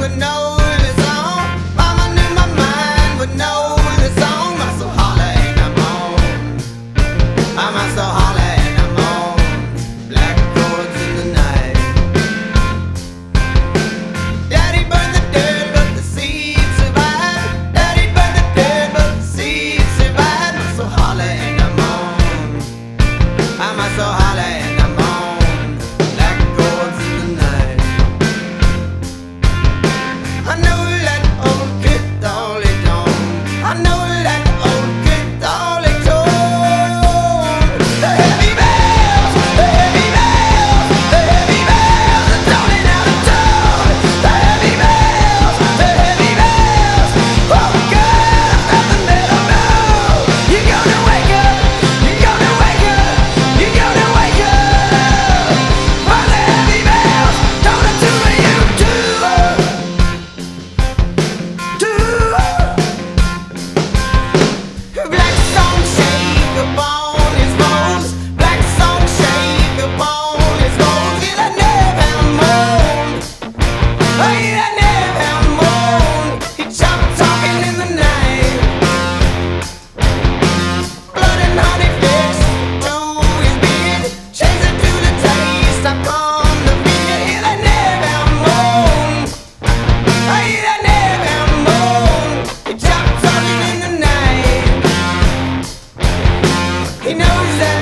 would know the song. Mama knew my mind would know the song. I'm so holler and I'm on. I'm so holler and I'm on. Black chords in the night. Daddy burned the dirt, but the seed survived. Daddy burned the dirt, but the seed survived. I'm so holler and I'm on. I'm so holler and I'm on. Black chords in the night. I know that old kid Dolly Dawn. I know that old kid Dolly Dawn. The heavy bells, the heavy bells, the heavy bells are tolling out of town. The heavy bells, the heavy bells. Oh God, nothing that I know. You're gonna wake up, you're gonna wake up, you're gonna wake up. While the heavy bells tolling to you too. Black song shake upon his bones. Black song shake upon his bones. He that never moaned. Oh, he that never moaned. He chopped talking in the night. Blood and honey fixed to his beard. Changed it to the taste of corn the beer. He that never moaned. Oh, he that never moaned. He chopped talking in the night. He knows that